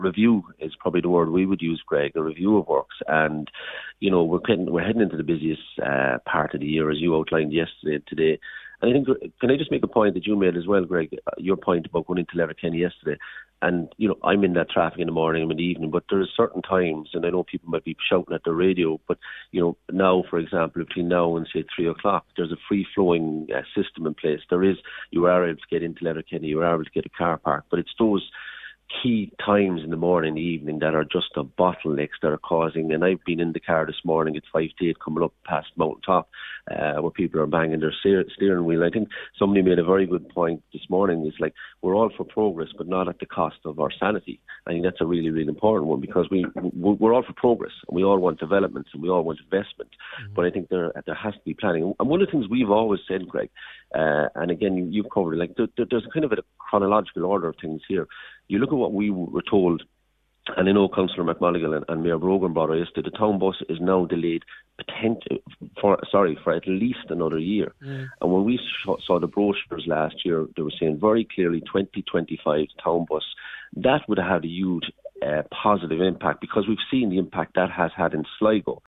review is probably the word we would use, Greg, a review of works. And, we're heading into the busiest part of the year, as you outlined yesterday and today. And I think, can I just make a point that you made as well, Greg, your point about going into Letterkenny yesterday. And, I'm in that traffic in the morning and in the evening, but there's certain times, and I know people might be shouting at the radio, but, now, for example, between now and, say, 3 o'clock, there's a free-flowing system in place. You are able to get into Letterkenny, you are able to get a car park, but it's those key times in the morning and the evening that are just the bottlenecks that are causing, and I've been in the car this morning at 5 to 8 coming up past Mountain Top where people are banging their steering wheel. I think somebody made a very good point this morning. It's like we're all for progress but not at the cost of our sanity. I think that's a really, really important one, because we're all for progress and we all want developments and we all want investment, but I think there has to be planning. And one of the things we've always said, Greg, and again you've covered it, like there's kind of a chronological order of things here. You look at what we were told, and I know Councillor McMonagall and Mayor Brogan brought us to the town bus is now delayed for at least another year. And when we saw the brochures last year, they were saying very clearly 2025 town bus. That would have had a huge positive impact, because we've seen the impact that has had in Sligo.